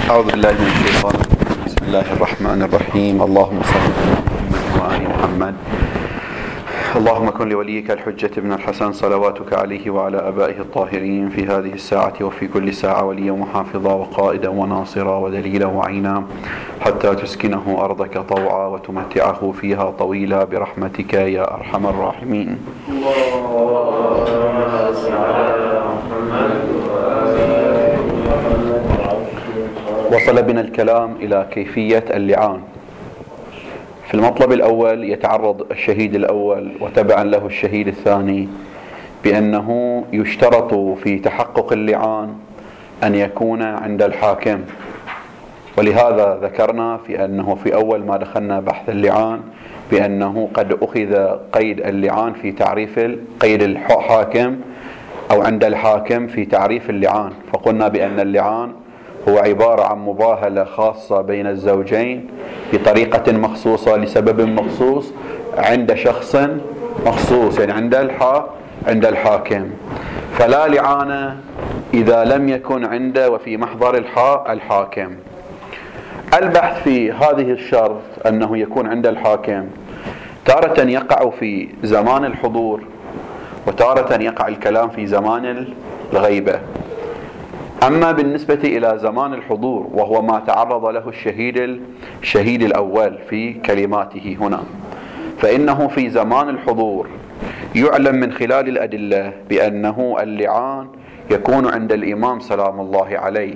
أعوذ بالله من الشيطان الرجيم. بسم الله الرحمن الرحيم. اللهم صل على محمد وآل محمد. اللهم كن لوليك الحجة ابن الحسن صلواتك عليه وعلى آبائه الطاهرين في هذه الساعة وفي كل ساعة وليا وحافظا وقائدا وناصرا ودليلا وعينا حتى تسكنه أرضك طوعا وتمتعه فيها طويلا برحمتك يا أرحم الراحمين. وصل بنا الكلام إلى كيفية اللعان. في المطلب الأول يتعرض الشهيد الأول وتبعا له الشهيد الثاني بأنه يشترط في تحقق اللعان أن يكون عند الحاكم، ولهذا ذكرنا في أنه في أول ما دخلنا بحث اللعان بأنه قد أخذ قيد اللعان في تعريف قيد الحاكم أو عند الحاكم في تعريف اللعان، فقلنا بأن اللعان هو عبارة عن مباهلة خاصة بين الزوجين بطريقة مخصوصة لسبب مخصوص عند شخص مخصوص، يعني عند الحاكم. فلا لعان إذا لم يكن عند وفي محضر الحاكم. البحث في هذه الشرط أنه يكون عند الحاكم تارة يقع في زمان الحضور وتارة يقع الكلام في زمان الغيبة. أما بالنسبة إلى زمان الحضور وهو ما تعرض له الشهيد الأول في كلماته هنا، فإنه في زمان الحضور يعلم من خلال الأدلة بأنه اللعان يكون عند الإمام سلام الله عليه،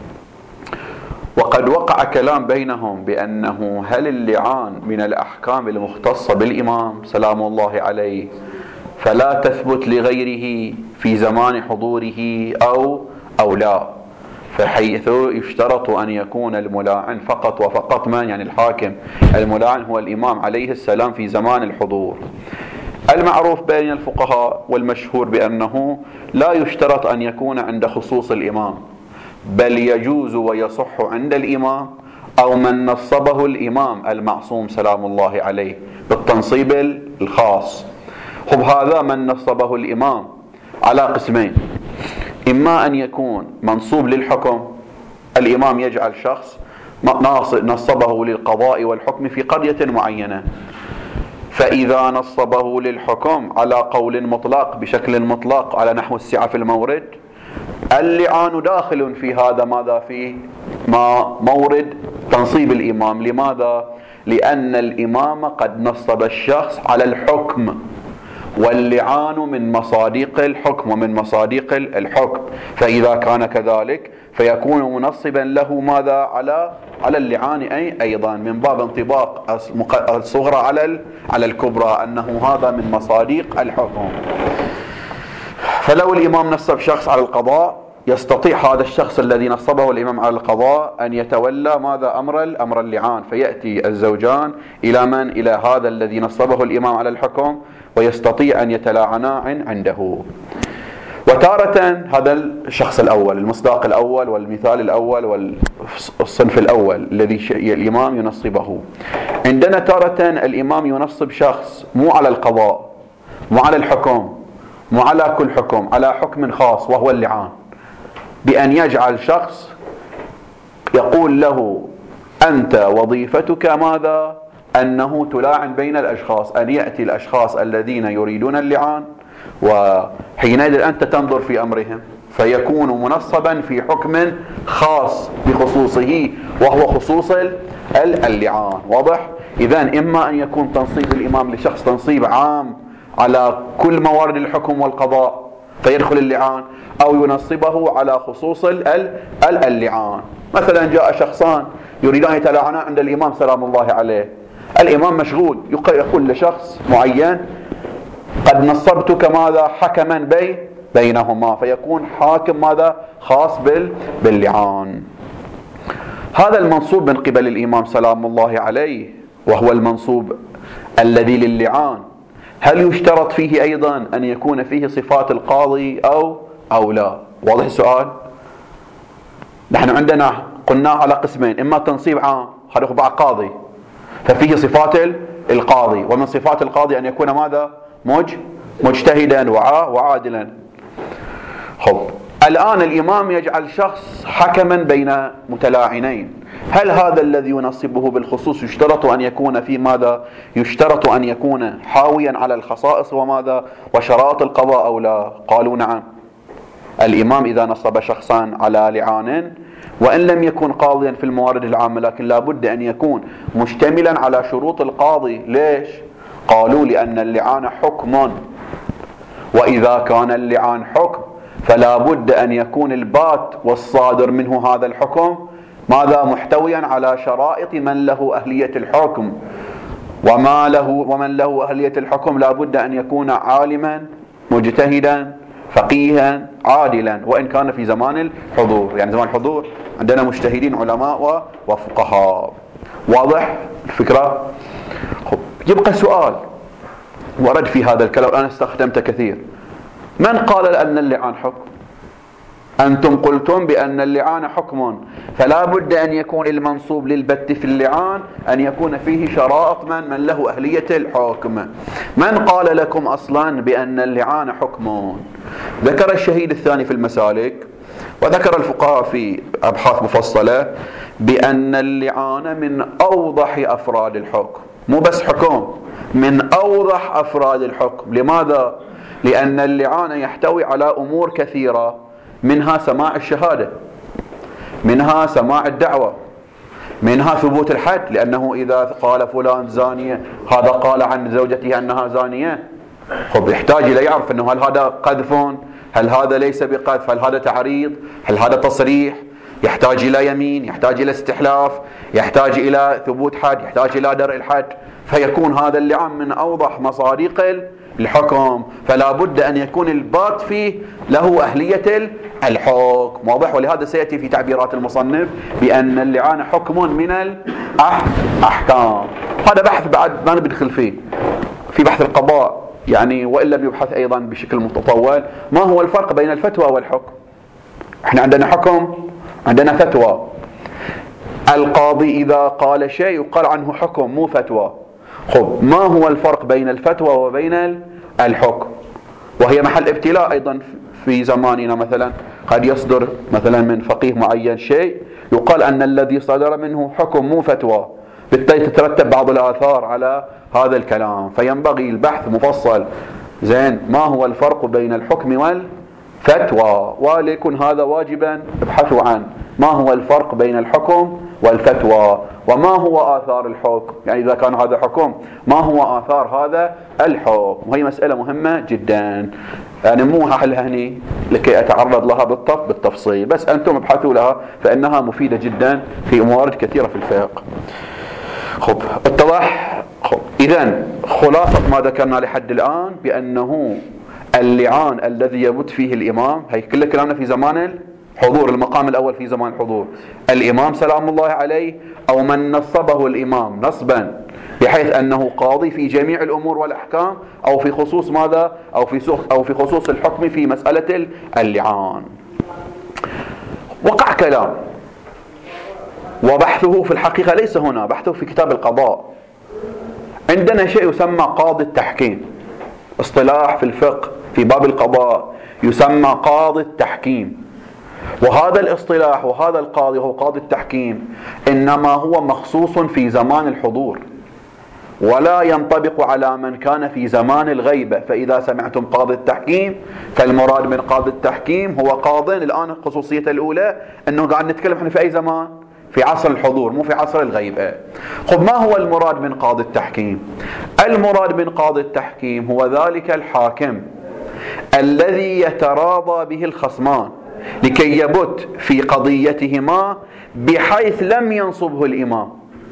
وقد وقع كلام بينهم بأنه هل اللعان من الأحكام المختصة بالإمام سلام الله عليه فلا تثبت لغيره في زمان حضوره أو لا، فحيث يشترط أن يكون الملاعن فقط وفقط من يعني الحاكم، الملاعن هو الإمام عليه السلام في زمان الحضور. المعروف بين الفقهاء والمشهور بأنه لا يشترط أن يكون عند خصوص الإمام، بل يجوز ويصح عند الإمام أو من نصبه الإمام المعصوم سلام الله عليه بالتنصيب الخاص. خب هذا من نصبه الإمام على قسمين: إما أن يكون منصوب للحكم، الإمام يجعل شخص نصبه للقضاء والحكم في قرية معينة، فإذا نصبه للحكم على قول مطلق بشكل مطلق على نحو السعة في المورد، اللعان داخل في هذا ماذا في ما مورد تنصيب الإمام. لماذا؟ لأن الإمام قد نصب الشخص على الحكم، واللعان من مصادق الحكم ومن مصادق الحكم، فإذا كان كذلك فيكون منصبا له ماذا على اللعان أيضا من باب انطباق الصغرى على الكبرى، أنه هذا من مصادق الحكم. فلو الإمام نصب شخص على القضاء يستطيع هذا الشخص الذي نصبه الإمام على القضاء أن يتولى ماذا أمر اللعان، فيأتي الزوجان إلى من؟ إلى هذا الذي نصبه الإمام على الحكم ويستطيع أن يتلاعنا عنده. وتارة هذا الشخص الأول، المصداق الأول والمثال الأول والصنف الأول الذي الإمام ينصبه. عندنا تارة الإمام ينصب شخص مو على القضاء مو على الحكم مو على كل حكم، على حكم خاص وهو اللعان، بأن يجعل شخص يقول له أنت وظيفتك ماذا؟ أنه تلاعن بين الأشخاص، أن يأتي الأشخاص الذين يريدون اللعان وحينئذ أنت تنظر في أمرهم، فيكون منصبا في حكم خاص بخصوصه وهو خصوص اللعان. واضح؟ إذن إما أن يكون تنصيب الإمام لشخص تنصيب عام على كل موارد الحكم والقضاء فيدخل اللعان، أو ينصبه على خصوص اللعان. مثلا جاء شخصان يريدان يتلاعنا عند الإمام سلام الله عليه، الإمام مشغول يقول لشخص معين قد نصبتك ماذا حكما بينهما، فيكون حاكم ماذا خاص باللعان. هذا المنصوب من قبل الإمام سلام الله عليه وهو المنصوب الذي للعان، هل يشترط فيه أيضا أن يكون فيه صفات القاضي أو لا؟ واضح السؤال؟ نحن عندنا قلنا على قسمين: إما تنصيب عام خلق بعد قاضي ففيه صفات القاضي، ومن صفات القاضي أن يكون ماذا مجتهدا وعادلا. خب الآن الإمام يجعل شخص حكما بين متلاعنين، هل هذا الذي ينصبه بالخصوص يشترط أن يكون في ماذا؟ يشترط أن يكون حاويا على الخصائص وماذا؟ وشرائط القضاء أو لا؟ قالوا نعم. الإمام إذا نصب شخصا على لعان وإن لم يكن قاضيا في الموارد العامة لكن لا بد أن يكون مشتملا على شروط القاضي. ليش؟ قالوا لأن اللعان حكم، وإذا كان اللعان حكم فلا بد أن يكون البات والصادر منه هذا الحكم ماذا؟ محتويا على شرائط من له أهلية الحكم، ومن له أهلية الحكم لا بد أن يكون عالما مجتهدا فقيها عادلا، وإن كان في زمان الحضور. يعني زمان الحضور عندنا مجتهدين علماء وفقهاء. واضح الفكرة؟ يبقى سؤال ورد في هذا الكلام، أنا استخدمته كثير. من قال أن اللعان حكم؟ أنتم قلتم بأن اللعان حكم، فلا بد أن يكون المنصوب للبت في اللعان أن يكون فيه شرائط من له أهلية الحكم. من قال لكم أصلا بأن اللعان حكم؟ ذكر الشهيد الثاني في المسالك وذكر الفقهاء في أبحاث مفصلة بأن اللعان من أوضح أفراد الحكم، مو بس حكم، من أوضح أفراد الحكم. لماذا؟ لأن اللعان يحتوي على أمور كثيرة، منها سماع الشهادة، منها سماع الدعوة، منها ثبوت الحد، لأنه إذا قال فلان زانية هذا قال عن زوجته أنها زانية، يحتاج إلى يعرف أنه هل هذا قذف، هل هذا ليس بقذف، هل هذا تعريض، هل هذا تصريح، يحتاج إلى يمين، يحتاج إلى استحلاف، يحتاج إلى ثبوت حد، يحتاج إلى درء الحد، فيكون هذا اللعان من أوضح مصادق الحكم، فلا بد أن يكون البات فيه له أهلية الحكم. واضح؟ ولهذا سيأتي في تعبيرات المصنف بأن اللعان حكم من الأحكام. هذا بحث بعد ما ندخل فيه في بحث القضاء، يعني وإن لم يبحث أيضا بشكل متطول. ما هو الفرق بين الفتوى والحكم؟ احنا عندنا حكم، عندنا فتوى. القاضي إذا قال شيء يقال عنه حكم مو فتوى. ما هو الفرق بين الفتوى وبين الحكم؟ وهي محل ابتلاء أيضا في زماننا. مثلا قد يصدر مثلا من فقيه معين شيء يقال أن الذي صدر منه حكم مو فتوى، بالتالي تترتب بعض الآثار على هذا الكلام، فينبغي البحث مفصل. زين، ما هو الفرق بين الحكم والفتوى؟ وليكن هذا واجبا ابحثوا عن ما هو الفرق بين الحكم والفتوى، وما هو آثار الحكم. يعني إذا كان هذا حكم ما هو آثار هذا الحكم؟ وهي مسألة مهمة جدا، يعني مو هحلها هني لكي أتعرض لها بالتفصيل، بس أنتم ابحثوا لها فإنها مفيدة جدا في موارد كثيرة في الفقه. اتضح؟ إذن خلاصة ما ذكرنا لحد الآن بأنه اللعان الذي يبت فيه الإمام، هي كل كلامنا في زمان الحضور، المقام الأول في زمان الحضور، الإمام سلام الله عليه أو من نصبه الإمام نصبا بحيث أنه قاضي في جميع الأمور والأحكام، أو في خصوص ماذا؟ أو في خصوص الحكم في مسألة اللعان. وقع كلام وبحثه في الحقيقة ليس هنا، بحثه في كتاب القضاء. عندنا شيء يسمى قاضي التحكيم، اصطلاح في الفقه في باب القضاء يسمى قاضي التحكيم. وهذا الاصطلاح وهذا القاضي هو قاضي التحكيم إنما هو مخصوص في زمان الحضور، ولا ينطبق على من كان في زمان الغيبة. فإذا سمعتم قاضي التحكيم فالمراد من قاضي التحكيم هو قاض. الآن خصوصيته الأولى أنه قاعد نتكلم احنا في أي زمان؟ في عصر الحضور مو في عصر الغيبة. ما هو المراد من قاضي التحكيم؟ المراد من قاضي التحكيم هو ذلك الحاكم الذي يتراضى به الخصمان لكي يبت في قضيتهما بحيث لم ينصبه الإمام.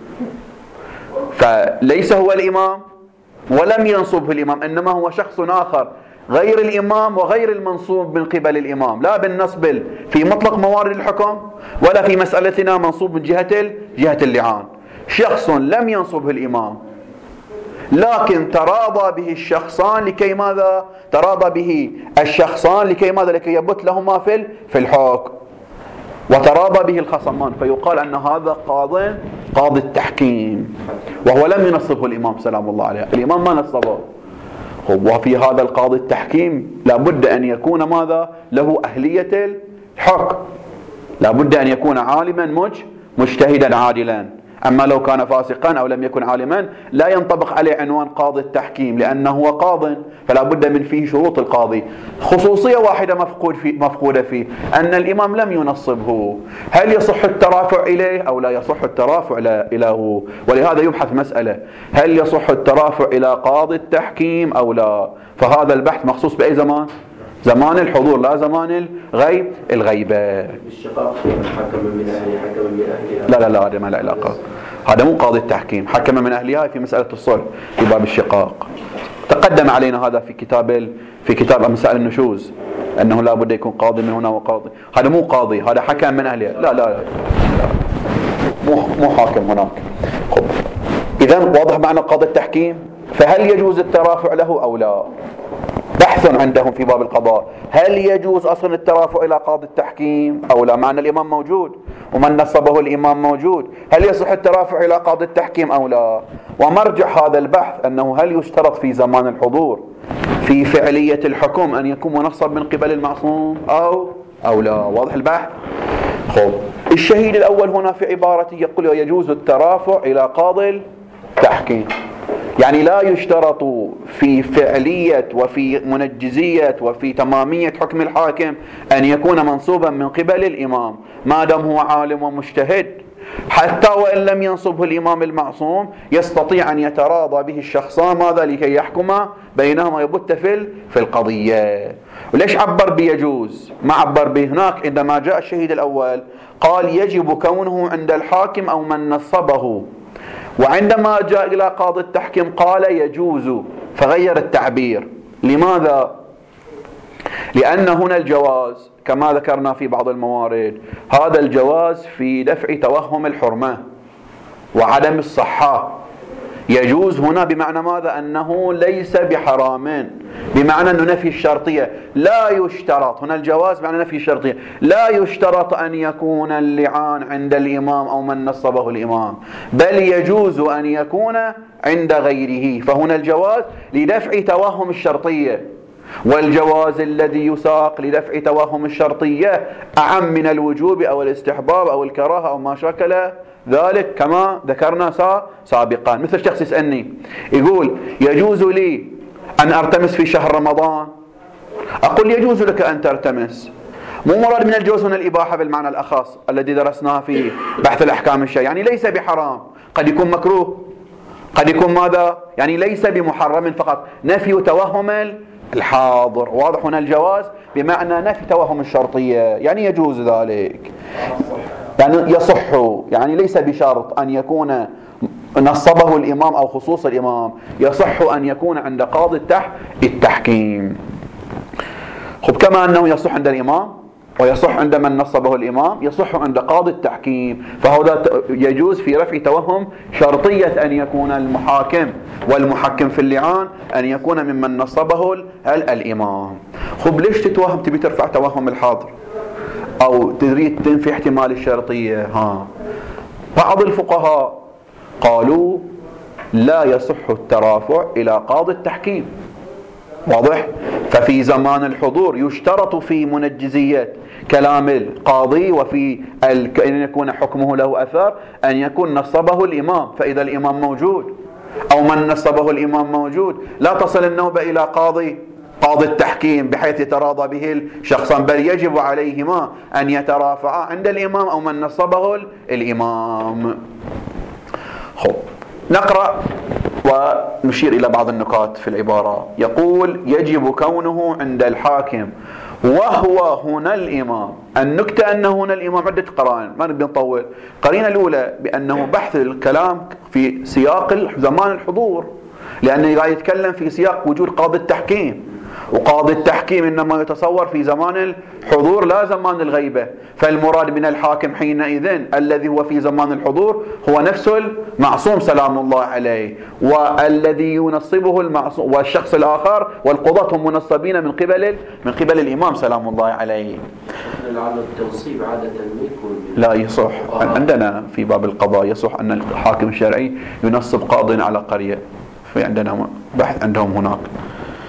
فليس هو الإمام ولم ينصبه الإمام، إنما هو شخص آخر غير الإمام وغير المنصوب من قبل الإمام، لا بالنصب في مطلق موارد الحكم ولا في مسألتنا منصوب من جهة اللعان. شخص لم ينصبه الإمام لكن تراضى به الشخصان لكي ماذا؟ تراضى به الشخصان لكي ماذا؟ لكي يبت لهما في الحكم، وتراضى به الخصمان، فيقال أن هذا قاضي التحكيم، وهو لم ينصبه الإمام سلام الله عليه. الإمام ما نصبه، وفي هذا القاضي التحكيم لابد أن يكون ماذا؟ له أهلية الحكم، لابد أن يكون عالما مجتهدا عادلا. أما لو كان فاسقا أو لم يكن عالما لا ينطبق عليه عنوان قاضي التحكيم، لأنه هو قاض، فلا بد من فيه شروط القاضي. خصوصية واحدة مفقودة فيه، أن الإمام لم ينصبه. هل يصح الترافع إليه أو لا يصح الترافع إليه؟ ولهذا يبحث مسألة: هل يصح الترافع إلى قاضي التحكيم أو لا؟ فهذا البحث مخصوص بأي زمان؟ زمان الحضور، لا زمان الغيبة. الشقاق حكم من أهلها حكم من أهلها. لا هذا ما له علاقة، هذا مو قاضي التحكيم. حكم من أهلها في مسألة الصلح في باب الشقاق. تقدم علينا هذا في كتاب مسائل النشوز، أنه لا بد يكون قاضي من هنا وقاضي. هذا مو قاضي، هذا حكم من أهلها. لا مو حاكم هناك. إذن واضح معنى قاضي التحكيم. فهل يجوز الترافع له أو لا؟ بحث عندهم في باب القضاء: هل يجوز أصلا الترافع إلى قاضي التحكيم أو لا؟ معنى الإمام موجود ومن نصبه الإمام موجود، هل يصح الترافع إلى قاضي التحكيم أو لا؟ ومرجع هذا البحث أنه هل يشترط في زمان الحضور في فعلية الحكم أن يكون منصب من قبل المعصوم أو لا؟ واضح البحث؟ الشهيد الأول هنا في عبارته يقول يجوز الترافع إلى قاضي التحكيم، يعني لا يشترط في فعلية وفي منجزية وفي تمامية حكم الحاكم أن يكون منصوبا من قبل الإمام، ما دام هو عالم ومجتهد. حتى وإن لم ينصبه الإمام المعصوم يستطيع أن يتراضى به الشخصان ماذا؟ لكي يحكم بينهما يبت في القضية. وليش عبر بيجوز؟ ما عبر به هناك عندما جاء الشهيد الأول قال يجب كونه عند الحاكم أو من نصبه، وعندما جاء إلى قاضي التحكيم قال يجوز، فغير التعبير. لماذا؟ لأن هنا الجواز كما ذكرنا في بعض الموارد، هذا الجواز في دفع توهم الحرمة وعدم الصحة. يجوز هنا بمعنى ماذا؟ أنه ليس بحرام، بمعنى أنه نفي الشرطية. لا يشترط هنا الجواز بمعنى نفي الشرطية، لا يشترط أن يكون اللعان عند الإمام أو من نصبه الإمام، بل يجوز أن يكون عند غيره. فهنا الجواز لدفع توهم الشرطية، والجواز الذي يساق لدفع توهم الشرطية أعم من الوجوب أو الاستحباب أو الكراهة أو ما شاكل ذلك كما ذكرنا سابقا. مثل شخص يسألني يقول يجوز لي أن أرتمس في شهر رمضان، أقول يجوز لك أن ترتمس. مو مراد من الجواز هنا الإباحة بالمعنى الأخص الذي درسناه في بحث الأحكام الشرعية، يعني ليس بحرام، قد يكون مكروه، قد يكون ماذا؟ يعني ليس بمحرم، فقط نفي توهم الحاضر. واضح هنا الجواز بمعنى نفي توهم الشرطية، يعني يجوز ذلك، يعني يصح، يعني ليس بشرط أن يكون نصبه الإمام أو خصوص الإمام، يصح أن يكون عند قاضي التحكيم. كما أنه يصح عند الإمام ويصح عند من نصبه الإمام، يصح عند قاضي التحكيم. فهذا يجوز في رفع توهم شرطية أن يكون المحاكم والمحكم في اللعان أن يكون ممن نصبه الإمام. ليش تتوهم؟ تبي ترفع توهم الحاضر أو تريد تنفي احتمال الشرطية. بعض الفقهاء قالوا لا يصح الترافع إلى قاضي التحكيم. واضح؟ ففي زمان الحضور يشترط في منجزية كلام القاضي وفي أن يكون حكمه له أثر أن يكون نصبه الإمام. فإذا الإمام موجود أو من نصبه الإمام موجود لا تصل النوبة إلى قاضي التحكيم بحيث يتراضى به الشخصان، بل يجب عليهما أن يترافعا عند الإمام أو من نصبه الإمام. نقرأ ونشير إلى بعض النقاط في العبارة. يقول يجب كونه عند الحاكم وهو هنا الإمام. النكتة أنه هنا الإمام عدة قرائن، ما نبي نطول. قرينة الأولى بأنه بحث الكلام في سياق زمان الحضور، لأنه لا يتكلم في سياق وجود قاضي التحكيم، وقاضي التحكيم إنما يتصور في زمان الحضور لا زمان الغيبة. فالمراد من الحاكم حينئذ الذي هو في زمان الحضور هو نفس المعصوم سلام الله عليه، والذي ينصبه المعصوم والشخص الآخر والقضاة هم منصبين من قبل الإمام سلام الله عليه. التنصيب عادة يكون لا يصح. عندنا في باب القضاء يصح أن الحاكم الشرعي ينصب قاض على قرية، في عندنا بحث عندهم هناك.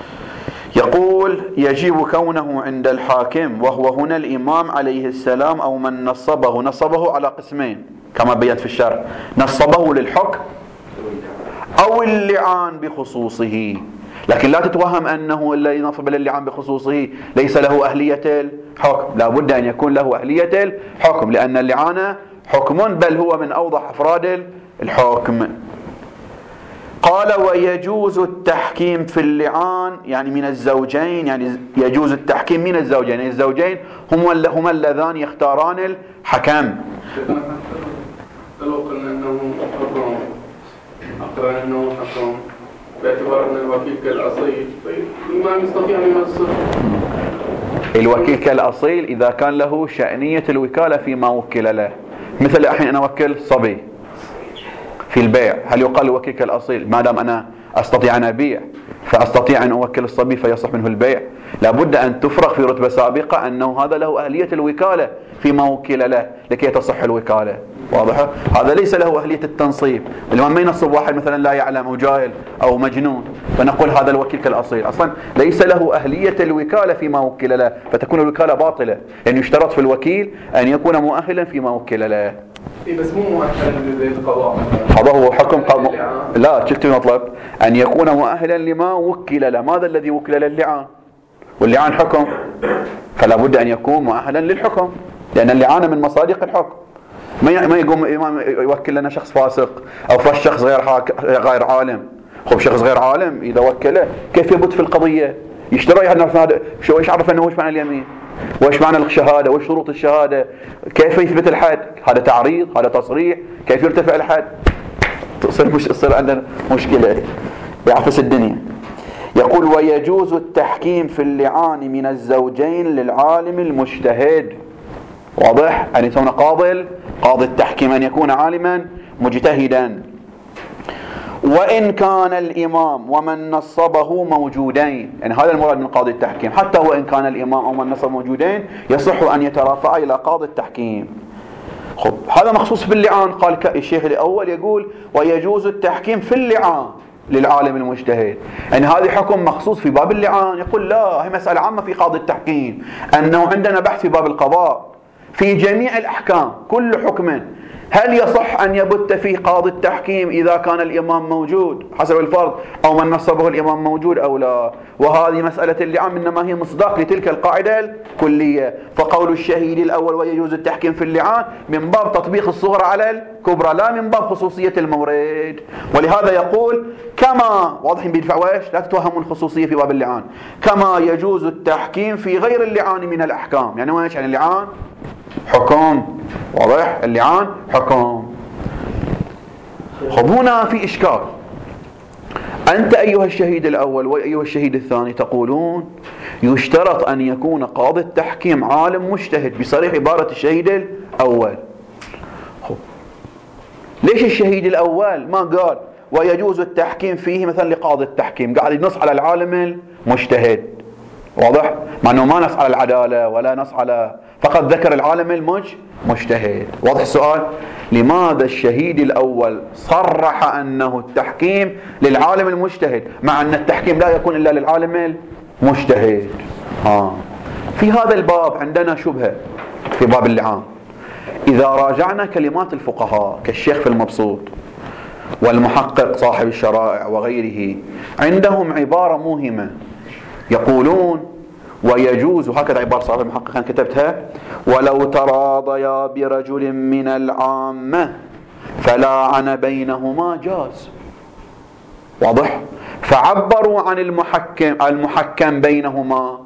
يقول يجب كونه عند الحاكم وهو هنا الإمام عليه السلام أو من نصبه على قسمين كما بيّنت في الشرح، نصبه للحكم أو اللعان بخصوصه. لكن لا تتوهم أنه الذي نصب للعان بخصوصه ليس له أهلية الحكم، لا بد أن يكون له أهلية الحكم، لأن اللعان حكم بل هو من أوضح أفراد الحكم. قال ويجوز التحكيم في اللعان يعني من الزوجين، يعني يجوز التحكيم من الزوجين، يعني الزوجين هما اللذان يختاران الحكم. لو قلنا أنه حكم أقرأ أنه حكم باعتبار أن الوكيل كالأصيل، الإمام يستطيع أن ينصر الوكيل كالأصيل إذا كان له شأنية الوكالة فيما وكل له. مثل الحين أنا أوكل صبي في البيع، هل يقال الوكيل كالأصيل ما دام أنا أستطيع أن أبيع فأستطيع أن أوكل الصبي فيصح منه البيع؟ لابد أن تفرق في رتبة سابقة أنه هذا له أهلية الوكالة فيما وكل له لكي تصح الوكالة. واضح؟ هذا ليس له أهلية التنصيب. الإمام ما ينصب واحد مثلا لا يعلم أو جاهل أو مجنون فنقول هذا الوكيل كالأصيل، أصلا ليس له أهلية الوكالة فيما وكل له، فتكون الوكالة باطلة، لأنه يشترط في الوكيل أن يكون مؤهلا فيما وكل له. بس مو مؤهلا للقضاء هذا هو حكم لا شفت المطلب أن يكون مؤهلا لما وكل له. ماذا الذي وكل له؟ اللعان، واللعان حكم، فلا بد أن يكون مؤهلا للحكم، لأن اللعان من مصادق الحكم. ما يقوم الإمام يوكل لنا شخص فاسق أو شخص غير عالم. خب شخص غير عالم إذا وكله كيف يبت في القضية؟ يشتري يعرف هذا شو، ايش عرف انه وش معنى اليمين، وايش معنى الشهاده، وايش شروط الشهاده، كيف يثبت الحد، هذا تعريض، هذا تصريح، كيف يرتفع الحد؟ تصير عندنا مشكله يعفس الدنيا. يقول ويجوز التحكيم في اللعان من الزوجين للعالم المجتهد. واضح؟ أن يكون قاضي التحكيم أن يكون عالما مجتهدا، وإن كان الإمام ومن نصبه موجودين. يعني هذا المراد من قاضي التحكيم، حتى وإن كان الإمام أو من نصب موجودين يصح أن يترافع إلى قاضي التحكيم. خب هذا مخصوص باللعان. قال الشيخ الأول يقول ويجوز التحكيم في اللعان للعالم المجتهد، يعني هذه حكم مخصوص في باب اللعان. يقول لا، هي مسألة عامة في قاضي التحكيم، أنه عندنا بحث في باب القضاء في جميع الأحكام كل حكم هل يصح أن يبت فيه قاضي التحكيم إذا كان الإمام موجود حسب الفرض أو من نصبه الإمام موجود أو لا. وهذه مسألة اللعان إنما هي مصداق لتلك القاعدة الكلية. فقول الشهيد الأول ويجوز التحكيم في اللعان من باب تطبيق الصغرى على الكبرى، لا من باب خصوصية المورد. ولهذا يقول كما واضحين بيدفع ويش، لا تتوهموا الخصوصية في باب اللعان، كما يجوز التحكيم في غير اللعان من الأحكام. يعني ويش؟ يعني اللعان حكم. واضح؟ اللعان حكم. خب هنا في إشكال. أنت أيها الشهيد الأول وأيها الشهيد الثاني تقولون يشترط أن يكون قاضي التحكيم عالم مجتهد بصريح عبارة الشهيد الأول. خب ليش الشهيد الأول ما قال ويجوز التحكيم فيه مثلا لقاضي التحكيم؟ قاعد ينص على العالم المجتهد. واضح؟ مع أنه ما نص على العدالة ولا نص على، فقط ذكر العالم المجتهد. واضح السؤال؟ لماذا الشهيد الأول صرح أنه التحكيم للعالم المجتهد مع أن التحكيم لا يكون إلا للعالم المجتهد؟ في هذا الباب عندنا شبهة في باب اللعان. إذا راجعنا كلمات الفقهاء كالشيخ في المبسوط والمحقق صاحب الشرائع وغيره، عندهم عبارة موهمة يقولون ويجوز، هكذا عبارة صاحب المحقق أنا كتبتها، ولو تراضيا برجل من العامة فلاعن بينهما جاز. واضح؟ فعبروا عن المحكم بينهما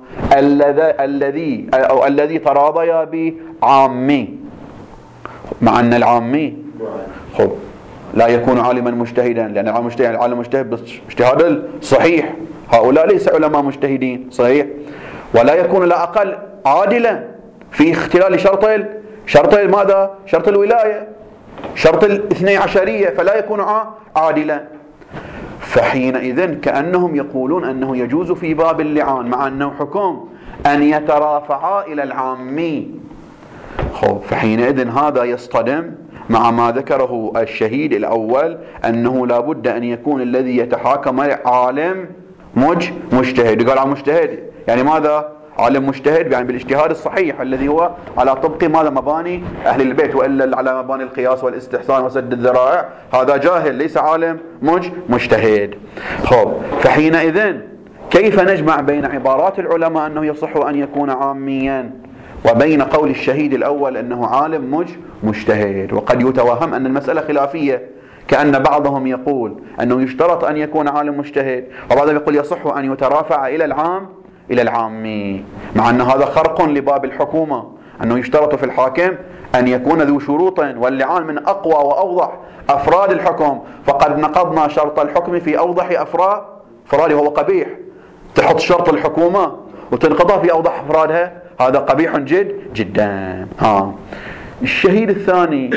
الذي تراضيا بعامي، مع أن العامي خب لا يكون عالما مجتهدا، لأن العالم مجتهد باجتهاد الصحيح، هؤلاء ليس علماء مجتهدين صحيح، ولا يكون لا أقل عادلا في اختلال شرط ماذا؟ شرط الولاية، شرط الاثني عشرية، فلا يكون عادلا. فحينئذ كأنهم يقولون أنه يجوز في باب اللعان مع أنه حكم أن يترافعا إلى العامي. فحينئذ هذا يصطدم مع ما ذكره الشهيد الأول أنه لا بد أن يكون الذي يتحاكم عالم مجتهد. يقال عن مجتهد يعني ماذا؟ عالم مجتهد يعني بالاجتهاد الصحيح الذي هو على طبق ماذا؟ مباني أهل البيت، وإلا على مباني القياس والاستحسان وسد الذرائع هذا جاهل ليس عالم مجتهد. خب، فحينئذ كيف نجمع بين عبارات العلماء أنه يصح أن يكون عاميا وبين قول الشهيد الأول أنه عالم مجتهد؟ وقد يتوهم أن المسألة خلافية، كأن بعضهم يقول أنه يشترط أن يكون عالم مجتهد، وبعضهم يقول يصح أن يترافع إلى العامي، مع أن هذا خرق لباب الحكومة، أنه يشترط في الحاكم أن يكون ذو شروط، واللعان من أقوى وأوضح أفراد الحكم، فقد نقضنا شرط الحكم في أوضح أفراده، وهو قبيح تحط شرط الحكومة وتنقضها في أوضح أفرادها، هذا قبيح جدا. الشهيد الثاني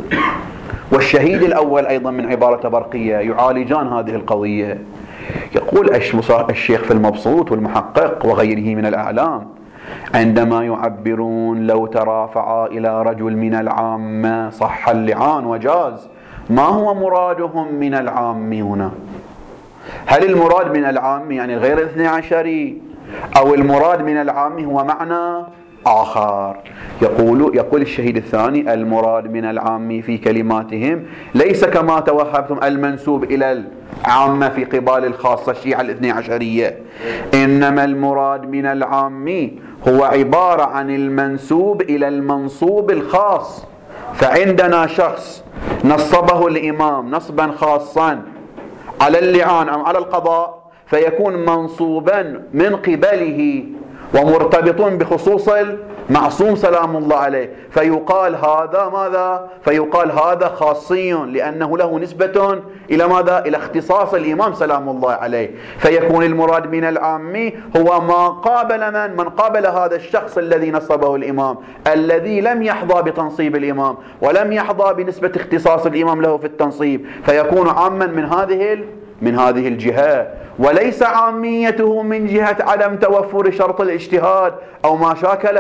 والشهيد الأول أيضا من عبارة برقية يعالجان هذه القضية. يقول الشيخ في المبسوط والمحقق وغيره من الأعلام عندما يعبرون لو ترافعا إلى رجل من العامة صح اللعان وجاز، ما هو مرادهم من العام هنا؟ هل المراد من العام يعني غير الاثني عشري، أو المراد من العام هو معنى آخر؟ يقول الشهيد الثاني المراد من العام في كلماتهم ليس كما توهمتم المنسوب إلى العامة في قبال الخاصة الشيعة الاثني عشرية، إنما المراد من العام هو عبارة عن المنسوب إلى المنصوب الخاص. فعندنا شخص نصبه الإمام نصبا خاصا على اللعان أو على القضاء، فيكون منصوبا من قبله ومرتبط بخصوص المعصوم سلام الله عليه، فيقال هذا ماذا؟ فيقال هذا خاصي لأنه له نسبة إلى ماذا؟ إلى اختصاص الإمام سلام الله عليه. فيكون المراد من العامي هو ما قابل من قابل هذا الشخص الذي نصبه الإمام، الذي لم يحظى بتنصيب الإمام ولم يحظى بنسبة اختصاص الإمام له في التنصيب، فيكون عاما من هذه الجهة، وليس عاميته من جهة عدم توفر شرط الاجتهاد أو ما شاكل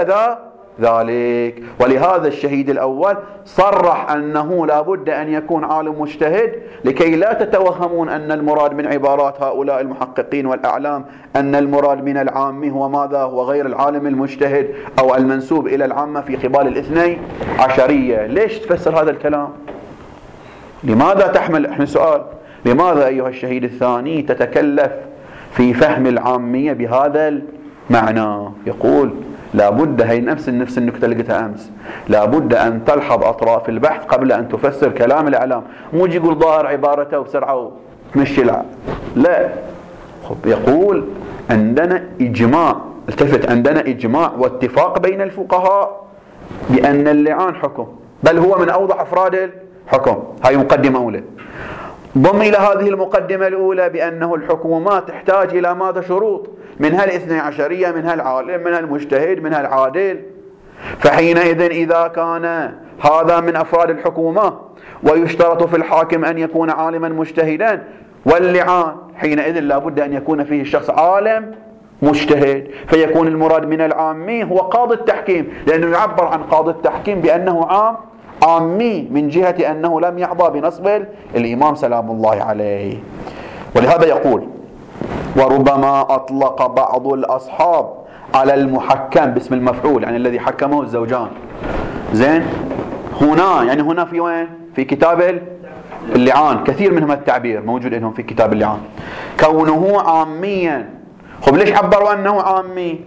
ذلك. ولهذا الشهيد الأول صرح أنه لا بد أن يكون عالم مجتهد، لكي لا تتوهمون أن المراد من عبارات هؤلاء المحققين والأعلام أن المراد من العام هو ماذا؟ هو غير العالم المجتهد أو المنسوب إلى العامة في قبال الاثني عشرية. ليش تفسر هذا الكلام؟ لماذا تحمل؟ احنا سؤال، لماذا أيها الشهيد الثاني تتكلف في فهم العامية بهذا المعنى؟ يقول لابد، هي نفس النكتة اللي قلتها أمس، لابد أن تلحظ أطراف البحث قبل أن تفسر كلام الإعلام. مو يجي يقول ظاهر عبارته وبسرعة وتمشي لا. يقول عندنا إجماع، التفت، عندنا إجماع واتفاق بين الفقهاء بأن اللعان حكم، بل هو من أوضح أفراد الحكم. هاي مقدمة أولى. ضم إلى هذه المقدمة الأولى بأنه الحكومات تحتاج إلى ماذا؟ شروط، منها الاثني عشرية، منها العالم، منها المجتهد، منها العادل. فحينئذ إذا كان هذا من أفراد الحكومة ويشترط في الحاكم أن يكون عالما مجتهدا، واللعان حينئذ لا بد أن يكون فيه الشخص عالم مجتهد، فيكون المراد من العامي هو قاضي التحكيم، لأنه يعبر عن قاضي التحكيم بأنه عامي من جهة أنه لم يحظى بنصب الإمام سلام الله عليه. ولهذا يقول وربما أطلق بعض الأصحاب على المحكم باسم المفعول، يعني الذي حكمه الزوجان. زين، هنا يعني هنا في وين؟ في كتاب اللعان، كثير منهم التعبير موجود لهم في كتاب اللعان، كونه عاميا. خب ليش عبروا أنه عامي؟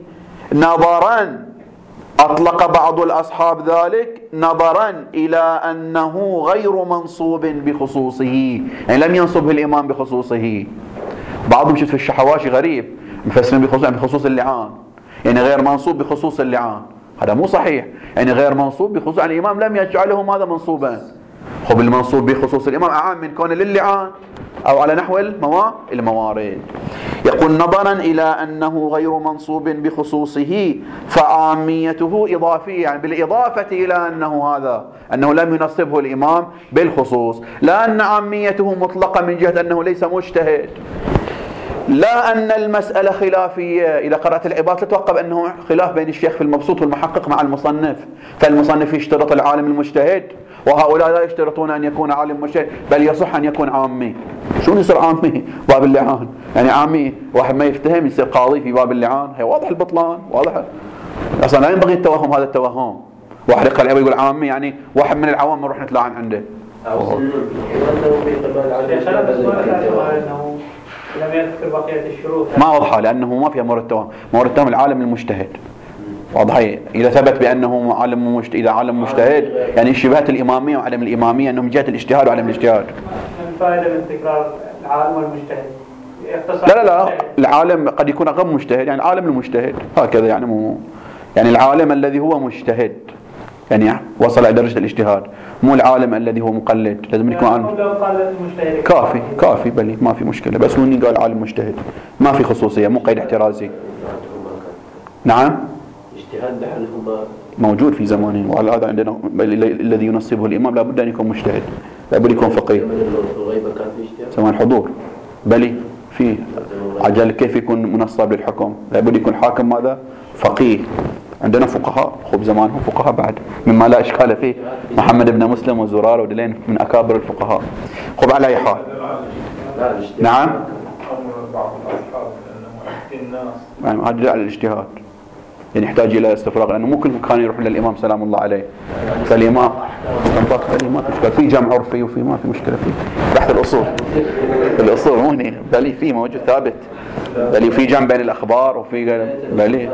نظرا، أطلق بعض الأصحاب ذلك نظرا إلى أنه غير منصوب بخصوصه، يعني لم ينصبه الإمام بخصوصه. بعضهم شفت في الشحواشي غريب مفسرين بخصوص اللعان، يعني غير منصوب بخصوص اللعان. هذا مو صحيح، يعني غير منصوب بخصوص، يعني الإمام لم يجعله ماذا؟ منصوبا. خب المنصوب بخصوص الإمام أعم من كونه للعان أو على نحو الموارد. يقول نظرا إلى أنه غير منصوب بخصوصه فعاميته إضافية، يعني بالإضافة إلى أنه لم ينصبه الإمام بالخصوص، لا أن عاميته مطلقة من جهة أنه ليس مجتهد، لا أن المسألة خلافية. إذا قرأت العبارة تتوقع أنه خلاف بين الشيخ في المبسوط والمحقق مع المصنف، فالمصنف يشترط العالم المجتهد وهؤلاء لا يشترطون أن يكون عالم مجتهد، بل يصح أن يكون عامي. شو يصير عامي باب اللعان؟ يعني عامي واحد ما يفتهم يصير قاضي في باب اللعان؟ هي واضح البطلان، واضح. أصلا لا ينبغي التوهم، هذا التوهم. واحد يقرأ العبارة يقول عامي يعني واحد من العوام نروح نتلاعن عنده. لم يذكر بقية الشروط. ما واضحة لأنه ما فيها مورد التوهم. مورد التوهم العالم المجتهد. واضح. إذا ثبت بأنه عالم مجتهد، إذا عالم مجتهد يعني شبهة الإمامية وعدم الإمامية أنهم جهة الاجتهاد وعدم الاجتهاد. الفائدة من تكرار العالم والمجتهد. لا العالم قد يكون غير مجتهد، يعني العالم المجتهد هكذا، يعني مو يعني العالم الذي هو مجتهد يعني وصل إلى درجة الاجتهاد، مو العالم الذي هو مقلد. لازم يكون عالم كافي بلي ما في مشكلة، بس هو قال عالم مجتهد ما في خصوصية، مو قيد احترازي. نعم اجتهاد بحالهم موجود في زمانه، وعلى هذا عندنا الذي ينصبه الإمام لابد أن يكون مجتهد، لابد يكون فقيه. زمان حضور بلي في عجل كيف يكون منصب للحكم؟ لابد يكون حاكم ماذا؟ فقيه. عندنا فقهاء خب زمانهم فقهاء بعد مما لا إشكال فيه، محمد بن مسلم وزرار ودلين من أكابر الفقهاء. خب على أي حال. نعم يعني هذا على الاجتهاد، يعني يحتاج إلى استفراغ، لأنه مو كل كان يروح للإمام سلام الله عليه. فالإمام ما في مشكلة في جمع عرفي وفي ما في مشكلة فيه تحت الأصول. الأصول مو هنا بل في موجود ثابت، بل في جمع بين الأخبار وفي بل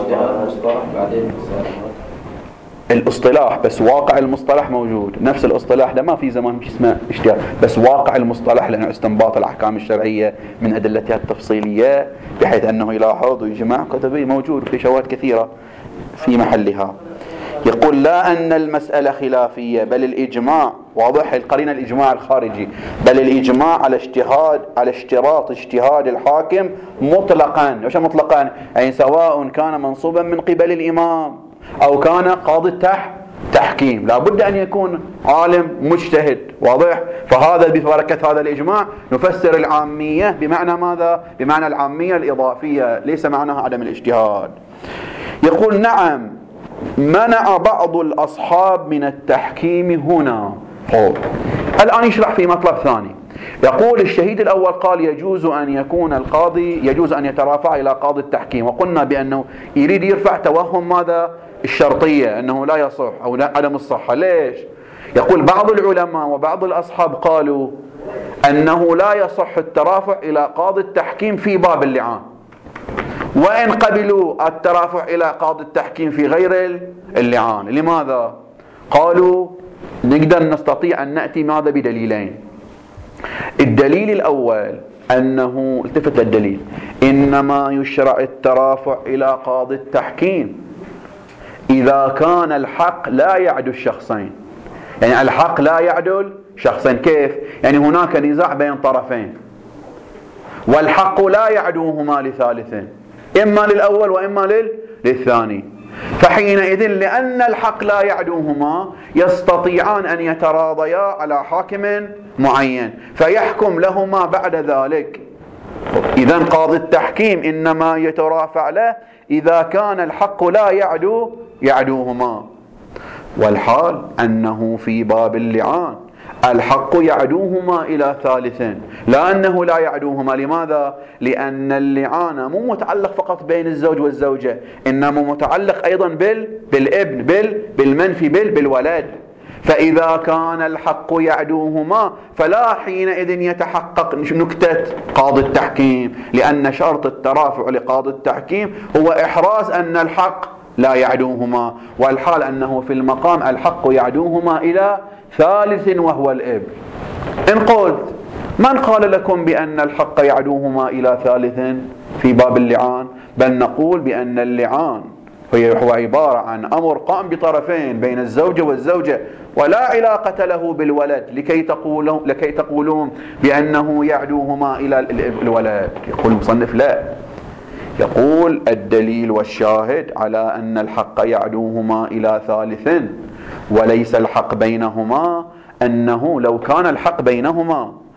الاصطلاح، بس واقع المصطلح موجود. نفس الاصطلاح ده ما في زمان مش اسمه اجتهاد، بس واقع المصطلح لأنه استنباط الأحكام الشرعية من أدلتها التفصيلية بحيث أنه يلاحظ ويجمع كتبه موجود في شواهد كثيرة في محلها. يقول لا أن المسألة خلافية بل الإجماع، واضح القرينة الإجماع الخارجي، بل الإجماع على اشتراط اجتهاد الحاكم مطلقا. وش مطلقا؟ يعني سواء كان منصوبا من قبل الإمام أو كان قاضي تحكيم، لا بد أن يكون عالم مجتهد. واضح. فهذا ببركة هذا الإجماع نفسر العامية بمعنى ماذا؟ بمعنى العامية الإضافية، ليس معناها عدم الاجتهاد. يقول نعم منع بعض الأصحاب من التحكيم هنا. الآن يشرح في مطلب ثاني. يقول الشهيد الأول قال يجوز أن يكون القاضي، يجوز أن يترافع إلى قاضي التحكيم، وقلنا بأنه يريد يرفع توهم ماذا؟ الشرطية، أنه لا يصح أو عدم الصحة. ليش؟ يقول بعض العلماء وبعض الأصحاب قالوا أنه لا يصح الترافع إلى قاضي التحكيم في باب اللعان، وإن قبلوا الترافع إلى قاضي التحكيم في غير اللعان. لماذا؟ قالوا نقدر نستطيع أن نأتي ماذا؟ بدليلين. الدليل الأول أنه التفت للدليل، إنما يشرع الترافع إلى قاضي التحكيم إذا كان الحق لا يعدل الشخصين. يعني الحق لا يعدل شخصين. كيف؟ يعني هناك نزاع بين طرفين والحق لا يعدوهما لثالث، إما للأول وإما للثاني. فحينئذ لأن الحق لا يعدوهما يستطيعان أن يتراضيا على حاكم معين فيحكم لهما بعد ذلك. إذن قاضي التحكيم إنما يترافع له إذا كان الحق لا يعدوهما، والحال أنه في باب اللعان الحق يعدوهما إلى ثالث، لا أنه لا يعدوهما. لماذا؟ لأن اللعان مو متعلق فقط بين الزوج والزوجة، إنما متعلق أيضا بالابن بالمنفي بالولد. فإذا كان الحق يعدوهما فلا حينئذ يتحقق نكتة قاضي التحكيم، لأن شرط الترافع لقاضي التحكيم هو إحراز أن الحق لا يعدوهما، والحال أنه في المقام الحق يعدوهما إلى ثالث وهو الابن. إن قلت من قال لكم بأن الحق يعدوهما إلى ثالث في باب اللعان؟ بل نقول بأن اللعان هو عبارة عن أمر قام بطرفين بين الزوجة والزوجة ولا علاقة له بالولد، لكي تقولون بأنه يعدوهما إلى الولد. يقول المصنف لا، يقول الدليل والشاهد على أن الحق يعدوهما إلى ثالث وليس الحق بينهما أنه لو كان الحق بينهما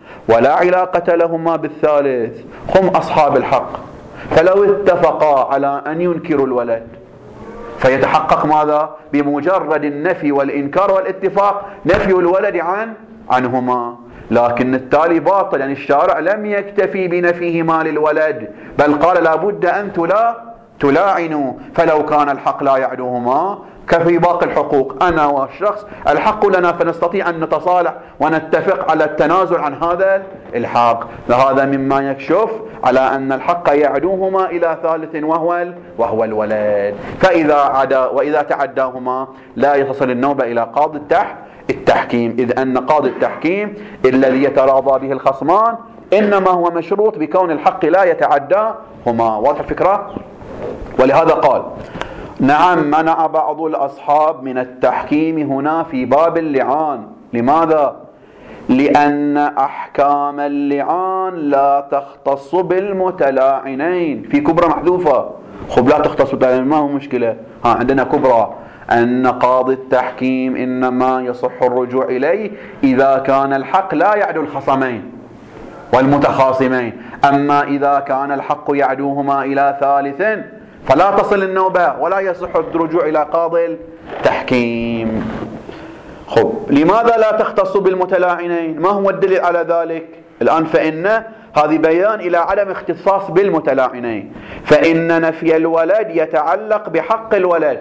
ولا علاقة لهما بالثالث، هم أصحاب الحق، فلو اتفقا على أن ينكروا الولد فيتحقق ماذا؟ بمجرد النفي والإنكار والاتفاق نفي الولد عنهما. لكن التالي باطل، يعني الشارع لم يكتفي بنفيهما للولد، بل قال لابد أن تلاعنوا، فلو كان الحق لا يعدوهما كفي باقي الحقوق، أنا والشخص الحق لنا فنستطيع أن نتصالح ونتفق على التنازل عن هذا الحق. فهذا مما يكشف على أن الحق يعدوهما إلى ثالث وهو الولد، وإذا تعداهما لا يتصل النوبة إلى قاضي التحكيم، إذ أن قاضي التحكيم الذي يتراضى به الخصمان إنما هو مشروط بكون الحق لا يتعداهما. واضح الفكرة؟ ولهذا قال نعم منع بعض الأصحاب من التحكيم هنا في باب اللعان. لماذا؟ لأن أحكام اللعان لا تختص بالمتلاعنين، في كبرى محذوفة. خب لا تختص بالمتلاعنين، ما هو مشكلة، عندنا كبرى أن قاضي التحكيم إنما يصح الرجوع إليه إذا كان الحق لا يعدو الخصمين والمتخاصمين، أما إذا كان الحق يعدوهما إلى ثالث فلا تصل النوبة ولا يصح الرجوع إلى قاضي التحكيم. خب لماذا لا تختص بالمتلاعنين؟ ما هو الدليل على ذلك؟ الآن فإن هذه بيان إلى عدم اختصاص بالمتلاعنين، فإن نفي الولد يتعلق بحق الولد.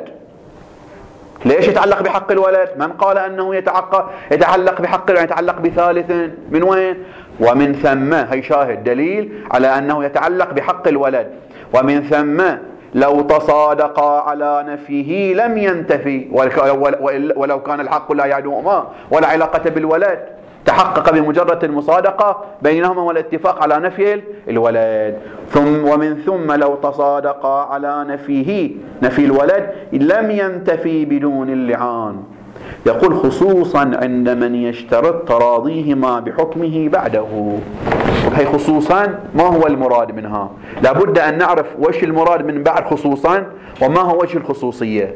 ليش يتعلق بحق الولد؟ من قال أنه يتعلق بحق الولد؟ يتعلق بثالث، من وين؟ ومن ثم هي شاهد دليل على أنه يتعلق بحق الولد. ومن ثم لو تصادقا على نفيه لم ينتفي، ولو كان الحق لا يعدوهما ولا علاقة بالولد، تحقق بمجرد المصادقة بينهما والاتفاق على نفي الولد. ومن ثم لو تصادقا على نفي الولد لم ينتفي بدون اللعان. يقول خصوصا عند من يشترط تراضيهما بحكمه بعده. هي خصوصا ما هو المراد منها؟ لابد أن نعرف وش المراد من بعد خصوصا وما هو وجه الخصوصية.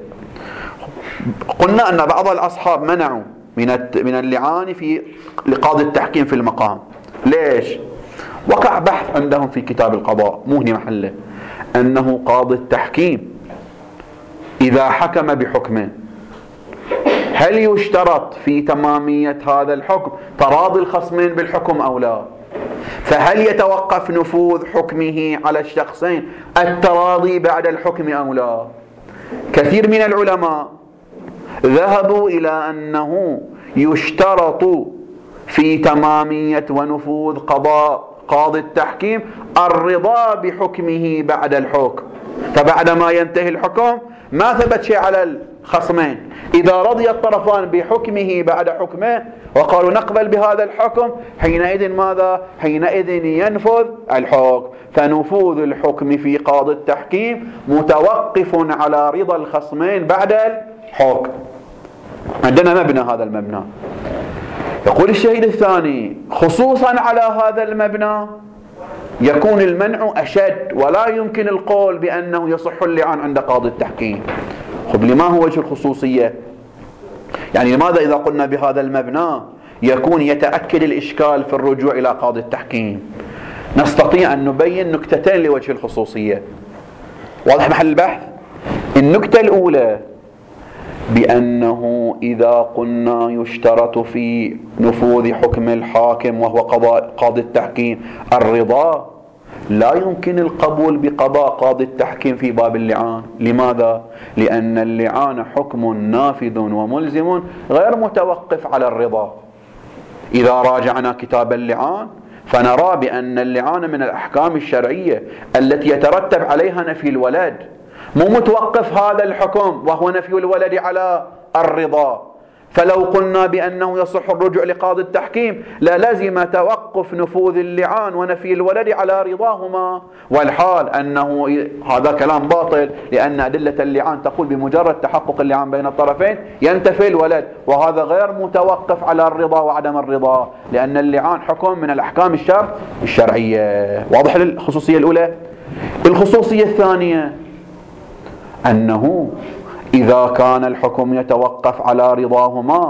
قلنا أن بعض الأصحاب منعوا من اللعان في لقاضي التحكيم في المقام. ليش؟ وقع بحث عندهم في كتاب القضاء مهني محله أنه قاضي التحكيم إذا حكم بحكمه هل يشترط في تمامية هذا الحكم تراضي الخصمين بالحكم أو لا؟ فهل يتوقف نفوذ حكمه على الشخصين التراضي بعد الحكم أو لا؟ كثير من العلماء ذهبوا إلى أنه يشترط في تمامية ونفوذ قضاء قاضي التحكيم الرضا بحكمه بعد الحكم، فبعد ما ينتهي الحكم ما ثبت شيء على الخصمين، إذا رضي الطرفان بحكمه بعد حكمه وقالوا نقبل بهذا الحكم حينئذ ماذا؟ حينئذ ينفذ الحكم. فنفوذ الحكم في قاضي التحكيم متوقف على رضا الخصمين بعد الحكم. عندنا مبنى، هذا المبنى. يقول الشهيد الثاني خصوصا على هذا المبنى يكون المنع أشد، ولا يمكن القول بأنه يصح اللعان عند قاضي التحكيم. خب لما هو وجه الخصوصية؟ يعني لماذا إذا قلنا بهذا المبنى يكون يتأكد الإشكال في الرجوع إلى قاضي التحكيم؟ نستطيع أن نبين نكتتين لوجه الخصوصية. واضح محل البحث؟ النكتة الأولى بأنه إذا قلنا يشترط في نفوذ حكم الحاكم وهو قاضي التحكيم الرضا، لا يمكن القبول بقضاء قاضي التحكيم في باب اللعان. لماذا؟ لأن اللعان حكم نافذ وملزم غير متوقف على الرضا. إذا راجعنا كتاب اللعان فنرى بأن اللعان من الأحكام الشرعية التي يترتب عليها نفي الولد، مو متوقف هذا الحكم وهو نفي الولد على الرضا. فلو قلنا بأنه يصح الرجوع لقاضي التحكيم للزم توقف نفوذ اللعان ونفي الولد على رضاهما، والحال أنه هذا كلام باطل، لأن أدلة اللعان تقول بمجرد تحقق اللعان بين الطرفين ينتفي الولد، وهذا غير متوقف على الرضا وعدم الرضا، لأن اللعان حكم من الأحكام الشرعية. واضح الخصوصية الأولى؟ الخصوصية الثانية أنه إذا كان الحكم يتوقف على رضاهما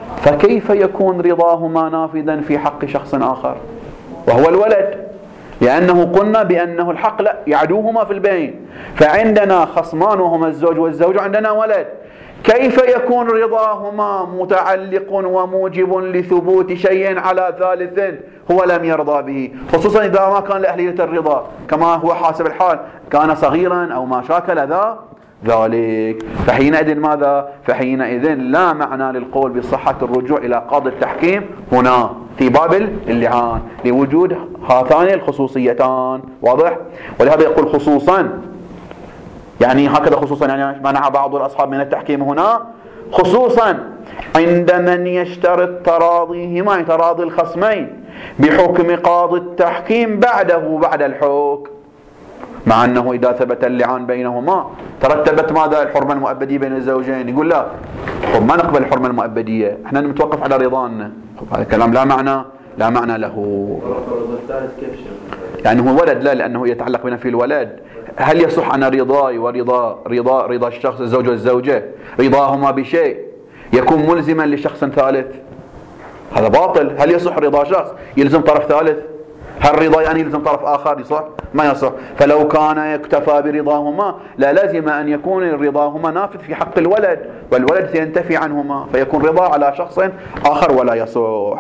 فكيف يكون رضاهما نافذا في حق شخص آخر وهو الولد؟ لأنه قلنا بأنه الحق لا يعدوهما في البين، فعندنا خصمان وهما الزوج والزوج، عندنا ولد. كيف يكون رضاهما متعلق وموجب لثبوت شيء على ثالث هو لم يرضى به، خصوصا إذا ما كان لأهلية الرضا كما هو حاسب الحال، كان صغيرا أو ما شاكل ذلك. فحينئذ ماذا؟ فحينئذ لا معنى للقول بصحة الرجوع إلى قاضي التحكيم هنا في باب اللعان لوجود هاتان الخصوصيتان. واضح؟ ولهذا يقول خصوصا، يعني هكذا خصوصا يعني منع بعض الأصحاب من التحكيم هنا خصوصا عند من يشترط تراضيهما، تراضي الخصمين بحكم قاضي التحكيم بعده بعد الحكم، مع أنه إذا ثبت اللعان بينهما ترتبت ماذا؟ الحرمة المؤبدية بين الزوجين. يقول لا، ما نقبل الحرمة المؤبدية، احنا نتوقف على رضانا. هذا الكلام لا معنى له، يعني هو ولد لا، لأنه يتعلق بنفي الولد. هل يصح أن رضاي رضا الشخص الزوج والزوجة رضاهما بشيء يكون ملزما لشخص ثالث؟ هذا باطل. هل يصح رضا شخص يلزم طرف ثالث؟ هل رضا يعني يلزم طرف آخر؟ يصح؟ ما يصح. فلو كان يكتفى برضاهما لا لازم أن يكون رضاهما نافذ في حق الولد، والولد سينتفي عنهما فيكون رضا على شخص آخر ولا يصح.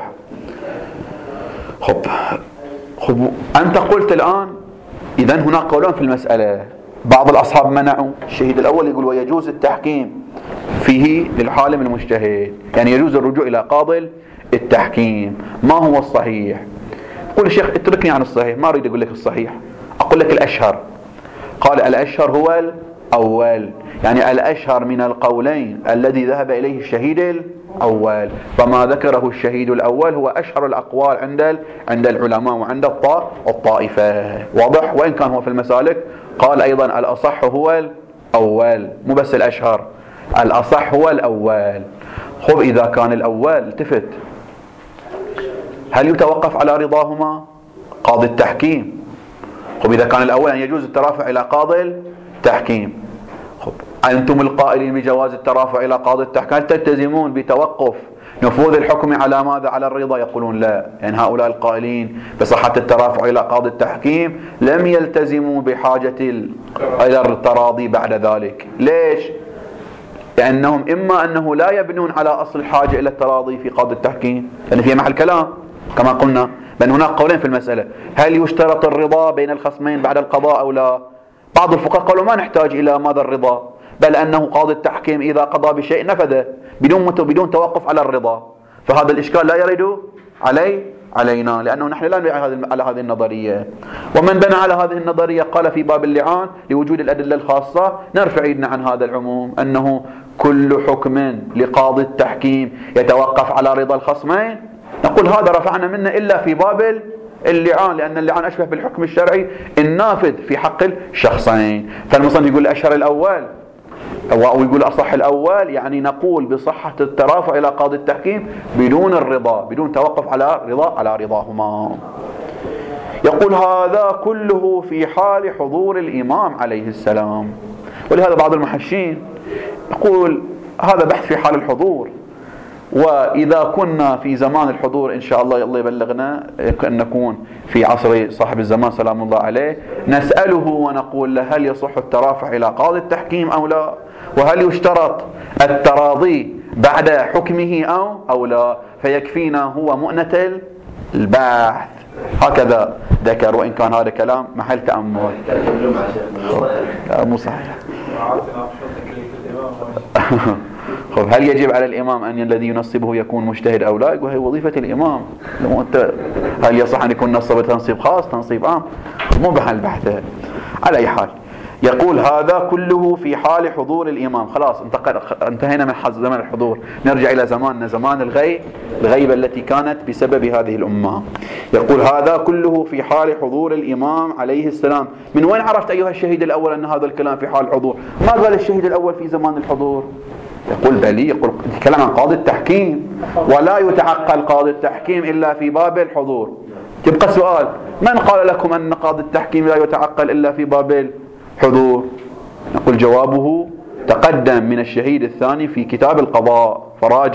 خب أنت قلت الآن إذن هناك قولان في المسألة. بعض الأصحاب منعوا. الشهيد الأول يقول ويجوز التحكيم فيه للحالم المجتهد، يعني يجوز الرجوع إلى قاضي التحكيم. ما هو الصحيح؟ قل الشيخ اتركني عن الصحيح، ما أريد أقول لك الصحيح، أقول لك الأشهر. قال الأشهر هو الأول، يعني الأشهر من القولين الذي ذهب إليه الشهيد الأول، فما ذكره الشهيد الأول هو أشهر الأقوال عند العلماء وعند الطائفة. واضح؟ وإن كان هو في المسالك قال أيضا الأصح هو الأول، مو بس الأشهر، الأصح هو الأول. خب إذا كان الأول التفت، هل يتوقف على رضاهما قاضي التحكيم؟ خب إذا كان الأول أن يجوز الترافع إلى قاضي التحكيم، خب أنتم القائلين بجواز الترافع إلى قاضي التحكيم هل تلتزمون بتوقف نفوذ الحكم على ماذا؟ على الرضا؟ يقولون لا، يعني هؤلاء القائلين بصحة الترافع إلى قاضي التحكيم لم يلتزموا بحاجة إلى التراضي بعد ذلك. ليش؟ لأنهم إما أنه لا يبنون على أصل الحاجة إلى التراضي في قاضي التحكيم، لأن فيها محل كلام كما قلنا، بل هناك قولين في المسألة، هل يشترط الرضا بين الخصمين بعد القضاء أو لا؟ بعض الفقهاء قالوا ما نحتاج إلى ماذا الرضا، بل أنه قاضي التحكيم إذا قضى بشيء نفذ بدون توقف على الرضا. فهذا الإشكال لا يرد علينا، لأنه نحن لا نبني على هذه النظرية. ومن بنى على هذه النظرية قال في باب اللعان لوجود الأدلة الخاصة نرفع يدنا عن هذا العموم، أنه كل حكم لقاضي التحكيم يتوقف على رضا الخصمين نقول هذا رفعنا منه إلا في باب اللعان، لأن اللعان أشبه بالحكم الشرعي النافذ في حق الشخصين. فالمصنف يقول الأشهر الأول أو يقول أصح الأول، يعني نقول بصحة الترافع إلى قاضي التحكيم بدون الرضا، بدون توقف على رضاهما. يقول هذا كله في حال حضور الإمام عليه السلام. ولهذا بعض المحشين يقول هذا بحث في حال الحضور، وإذا كنا في زمان الحضور إن شاء الله يبلغنا أن نكون في عصر صاحب الزمان سلام الله عليه نسأله ونقول له هل يصح الترافع إلى قاضي التحكيم أو لا، وهل يشترط التراضي بعد حكمه أو لا، فيكفينا هو مؤنة البحث. هكذا ذكر، وإن كان هذا كلام محل تأمل. مو صحيح. خب هل يجب على الإمام أن الذي ينصبه يكون مجتهد أو لا؟ وهي وظيفة الإمام. هل يصح أن يكون نصب تنصيب خاص تنصيب عام؟ مو بحال البحث. على أي حال يقول هذا كله في حال حضور الإمام. خلاص انتهينا من زمن الحضور، نرجع إلى زماننا، زمان الغيبة التي كانت بسبب هذه الأمة. يقول هذا كله في حال حضور الإمام عليه السلام. من وين عرفت أيها الشهيد الأول أن هذا الكلام في حال الحضور؟ ما قال الشهيد الأول في زمان الحضور؟ يقول بلي، يقول يتكلم عن قاضي التحكيم، ولا يتعقل قاضي التحكيم إلا في باب الحضور. يبقى سؤال، من قال لكم أن قاضي التحكيم لا يتعقل إلا في باب الحضور؟ نقول جوابه تقدم من الشهيد الثاني في كتاب القضاء، فراجع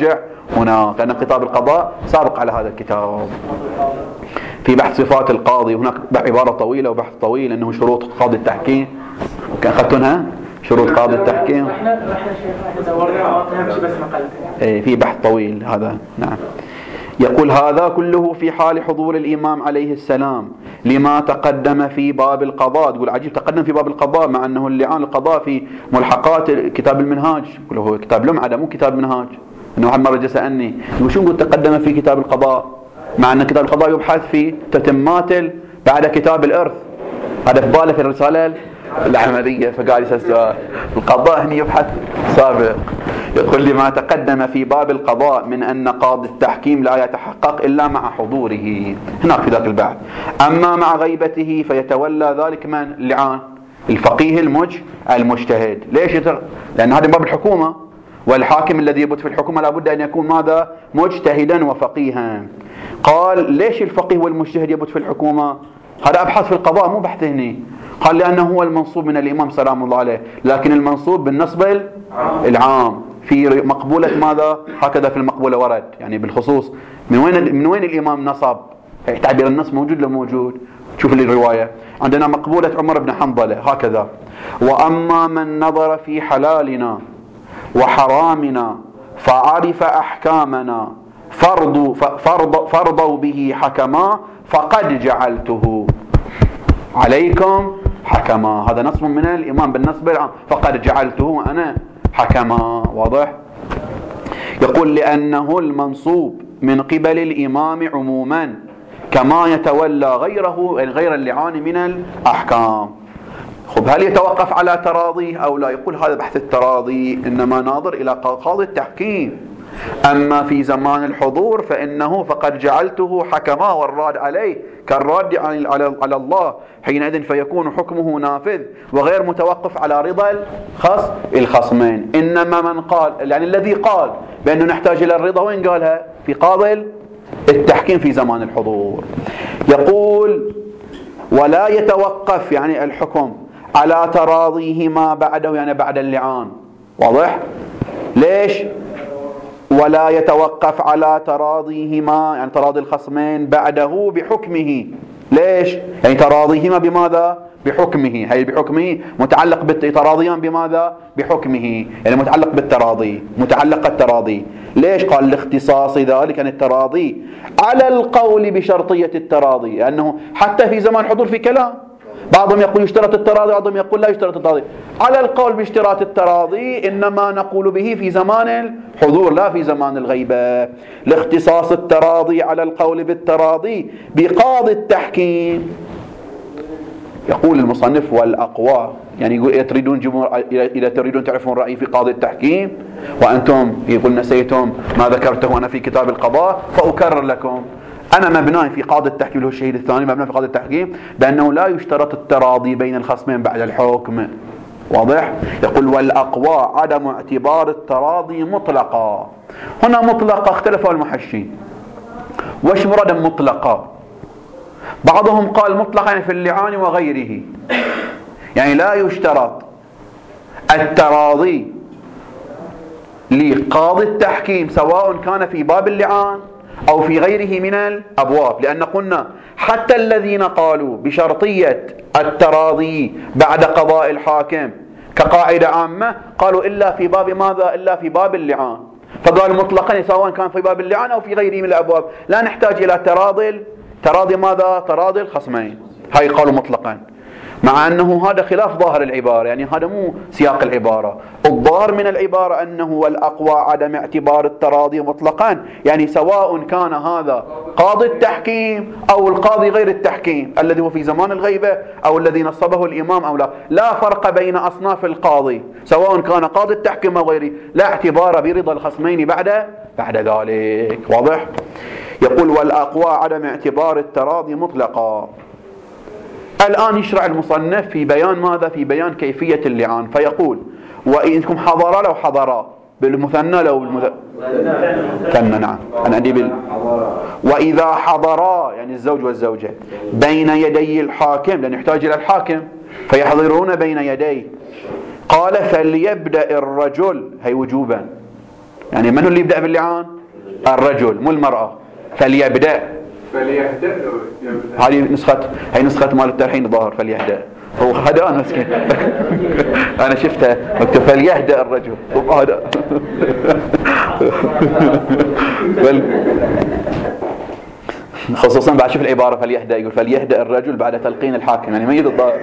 هناك، لأن كتاب القضاء سابق على هذا الكتاب. في بحث صفات القاضي هناك عبارة طويلة وبحث طويل أنه شروط قاضي التحكيم، كان أخذتونها شروط قاضي التحكيم؟ احنا دورنا بس مقالة. في بحث طويل هذا. نعم. يقول هذا كله في حال حضور الإمام عليه السلام لما تقدم في باب القضاء. تقول عجيب تقدم في باب القضاء مع أنه اللعان القضاء في ملحقات كتاب المنهاج. يقول هو كتاب لمعة مو كتاب منهاج. أنه واحد مرة جاء سألني يقول شو نقول تقدم في كتاب القضاء مع أن كتاب القضاء يبحث في تتمات بعد كتاب الإرث. هذا في باله في الرسالة العملية، فقال يسأل سؤال القضاء هنا يبحث سابق. يقول لي ما تقدم في باب القضاء من أن قاضي التحكيم لا يتحقق إلا مع حضوره هناك في ذاك البحث، أما مع غيبته فيتولى ذلك من اللعان الفقيه المجتهد. ليش؟ لأن هذا باب الحكومة، والحاكم الذي يبت في الحكومة لابد أن يكون ماذا؟ مجتهدا وفقيها. قال ليش الفقيه والمجتهد يبت في الحكومة؟ هذا أبحث في القضاء مو بحث هنا. قال لأنه هو المنصوب من الإمام سلام الله عليه، لكن المنصوب بالنصب العام في مقبولة ماذا؟ هكذا في المقبولة ورد، يعني بالخصوص من وين الإمام نصب؟ تعبير النص موجود لو موجود؟ شوف لي الرواية عندنا مقبولة عمر بن حنظلة هكذا: وأما من نظر في حلالنا وحرامنا فعرف أحكامنا فرضوا به حكما فقد جعلته عليكم حكما. هذا نصب من الإمام بالنصب العام، فقد جعلته أنا حكما. واضح؟ يقول لأنه المنصوب من قبل الإمام عموما كما يتولى غيره، يعني غير اللعان من الأحكام. خب هل يتوقف على تراضيه أو لا؟ يقول هذا بحث التراضي إنما ناظر إلى قاضي التحكيم، أما في زمان الحضور فإنه فقد جعلته حكما، والراد عليه كالراد على الله حينئذ فيكون حكمه نافذ وغير متوقف على رضا الخصمين. إنما من قال يعني الذي قال بأنه نحتاج إلى الرضا وين قالها؟ في قاضي التحكيم في زمان الحضور. يقول ولا يتوقف يعني الحكم على تراضيه ما بعده، يعني بعد اللعان. واضح؟ ليش؟ ولا يتوقف على تراضيهما يعني تراضي الخصمين بعده بحكمه. ليش؟ يعني تراضيهما بماذا؟ بحكمه. هي بحكمه متعلق بالتراضيان بماذا؟ بحكمه، يعني متعلق بالتراضي، متعلق التراضي. ليش؟ قال لاختصاص ذلك عن التراضي على القول بشرطية التراضي، لأنه حتى في زمان حضور في كلام بعضهم يقول يشترط التراضي، بعضهم يقول لا يشترط التراضي. على القول باشتراط التراضي إنما نقول به في زمان الحضور لا في زمان الغيبة، لاختصاص التراضي على القول بالتراضي بقاضي التحكيم. يقول المصنف والأقوى، يعني يقول إذا تريدون تعرفون رأيي في قاضي التحكيم وأنتم يقول نسيتم ما ذكرته أنا في كتاب القضاء فأكرر لكم. أنا مبناي في قاضي التحكيم اللي هو الشهيد الثاني، مبناي في قاضي التحكيم بأنه لا يشترط التراضي بين الخصمين بعد الحكم. واضح؟ يقول والأقوى عدم اعتبار التراضي مطلقا. هنا مطلقا اختلفوا المحشين وش مراد مطلقا؟ بعضهم قال مطلقا يعني في اللعان وغيره، يعني لا يشترط التراضي لقاضي التحكيم سواء كان في باب اللعان أو في غيره من الأبواب، لأن قلنا حتى الذين قالوا بشرطية التراضي بعد قضاء الحاكم كقاعدة عامة قالوا إلا في باب ماذا؟ إلا في باب اللعان، فقالوا مطلقا سواء كان في باب اللعان أو في غيره من الأبواب لا نحتاج إلى تراضي ماذا؟ تراضي الخصمين. هاي قالوا مطلقا، مع أنه هذا خلاف ظاهر العبارة، يعني هذا مو سياق العبارة. الظاهر من العبارة أنه والأقوى عدم اعتبار التراضي مطلقا، يعني سواء كان هذا قاضي التحكيم أو القاضي غير التحكيم الذي هو في زمان الغيبة أو الذي نصبه الإمام أو لا فرق بين أصناف القاضي سواء كان قاضي التحكيم أو غيره، لا اعتبار برضا الخصمين بعد ذلك. واضح؟ يقول والأقوى عدم اعتبار التراضي مطلقا. الآن يشرع المصنف في بيان ماذا؟ في بيان كيفية اللعان، فيقول وإنكم حضرا لو حضرا بالمثنى لو بالمثنى. نعم أنا عندي وإذا حضرا يعني الزوج والزوجة بين يدي الحاكم، لأن يحتاج إلى الحاكم فيحضرون بين يديه. قال فليبدأ الرجل، هي وجوبا، يعني من هو اللي يبدأ باللعان؟ الرجل مو المرأة. فليبدأ هذه نسخة مال التلحين الظاهر. فليهدأ هو هذا أنا مسكين أنا شفتها مكتوب فليهدأ الرجل هذا خصوصا بعد شوف العبارة فليهدأ يقول فليهدأ الرجل بعد تلقين الحاكم يعني ميت الظاهر.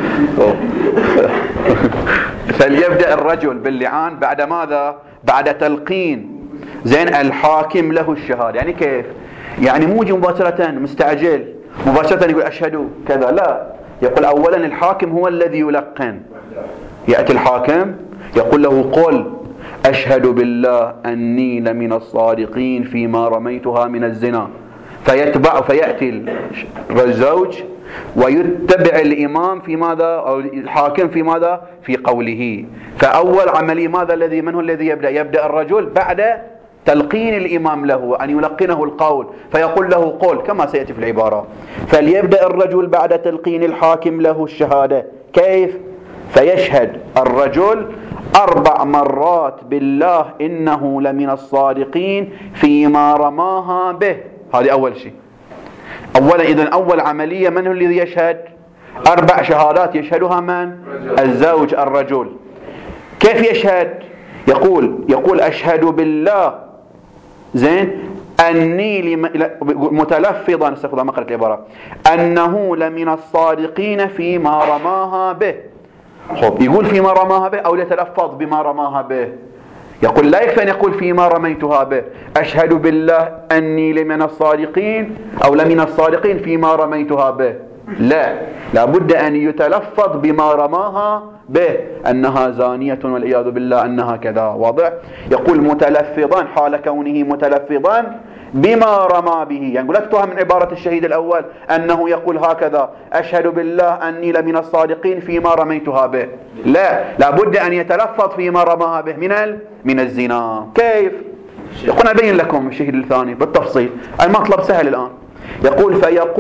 فليبدأ الرجل باللعان بعد ماذا؟ بعد تلقين زين الحاكم له الشهادة. يعني كيف؟ يعني مو يجي مباشرة مستعجل مباشرة يقول أشهد كذا، لا، يقول أولا الحاكم هو الذي يلقن. يأتي الحاكم يقول له قل أشهد بالله أني لمن الصادقين فيما رميتها من الزنا، فيأتي الزوج ويتبع الإمام في ماذا أو الحاكم في ماذا في قوله. فأول عملية ماذا من هو الذي يبدأ الرجل بعد تلقين الإمام له أن يلقنه القول فيقول له قول كما سيأتي في العبارة. فليبدأ الرجل بعد تلقين الحاكم له الشهادة. كيف؟ فيشهد الرجل 4 مرات بالله إنه لمن الصادقين فيما رماها به. هذه أول شيء. أولا إذن أول عملية من هو الذي يشهد؟ 4 شهادات يشهدها من؟ الزوج الرجل. كيف يشهد؟ يقول أشهد بالله زين أني متلفظا استغفر ما قرأت العبارة أنه لمن الصادقين فيما رماها به. يقول فيما رماها به أو يتلفظ بما رماها به. يقول لا يكفي أن يقول فيما رميتها به. أشهد بالله أني لمن الصادقين أو لمن الصادقين فيما رميتها به. لا بد أن يتلفظ بما رماها به أنها زانية والعياذ بالله أنها كذا. واضح؟ يقول متلفظا حال كونه متلفظا بما رمى به. يعني قلتها من عبارة الشهيد الأول أنه يقول هكذا أشهد بالله أني لمن الصادقين فيما رميتها به. لا بد أن يتلفظ فيما رماها به من الزنا. كيف؟ يقول أبين لكم الشهيد الثاني بالتفصيل. المطلب سهل الآن. يقول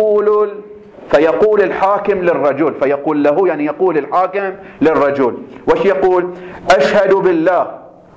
فيقول الحاكم للرجل فيقول له يعني يقول الحاكم للرجل وش يقول؟ أشهد بالله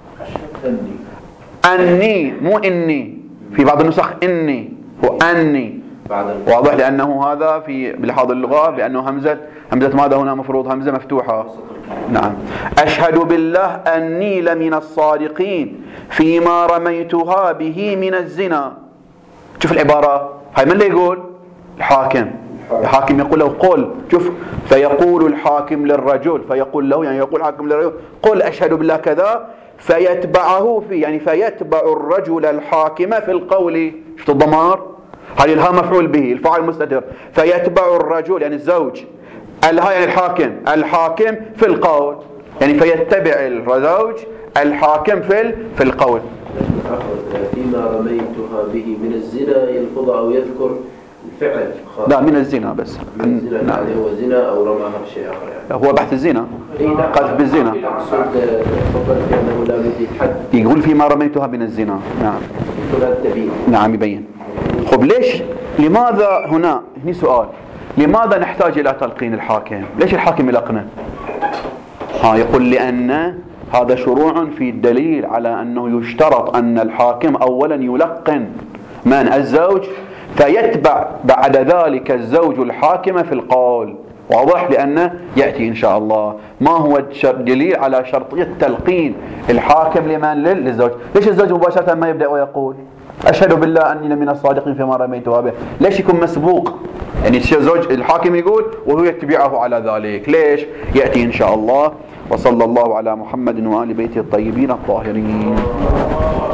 أني مو إني في بعض النسخ إني وأني واضح لأنه هذا في بلحاظ اللغة بأنه همزة ماذا هنا مفروض همزة مفتوحة. نعم أشهد بالله أني لمن الصادقين فيما رميتها به من الزنا. شوف العبارة هاي من اللي يقول؟ الحاكم يقول له قل. شوف فيقول الحاكم للرجل فيقول له يعني يقول الحاكم للرجل قل أشهد بالله كذا فيتبعه فيتبع الرجل الحاكم في القول. شفت الضمار؟ هذه الها مفعول به الفاعل مستتر. فيتبع الرجل يعني الزوج الها يعني الحاكم في القول يعني فيتبع الزوج الحاكم في القول. فيما رميتها به من الزنا يلفظ أو يذكر الفعل لا من الزنا بس من الزنا. نعم هو زنا أو رماها بشيء آخر يعني. هو بحث الزنا قذف بالزنا. تفضلت أنه لا بد حد يقول فيما رميتها من الزنا. نعم يبين. خب لماذا هنا سؤال لماذا نحتاج إلى تلقين الحاكم؟ ليش الحاكم يلقنه؟ يقول لأن هذا شروع في الدليل على أنه يشترط أن الحاكم أولا يلقن من الزوج فيتبع بعد ذلك الزوج الحاكم في القول. واضح؟ لأنه يأتي إن شاء الله ما هو الدليل على شرطية تلقين الحاكم للزوج. ليش الزوج مباشرة ما يبدأ ويقول أشهد بالله أني لمن الصادقين فيما رميتها به؟ ليش يكون مسبوق؟ يعني الزوج الحاكم يقول وهو يتبعه على ذلك. ليش؟ يأتي إن شاء الله. وصلى الله على محمد وآل بيته الطيبين الطاهرين.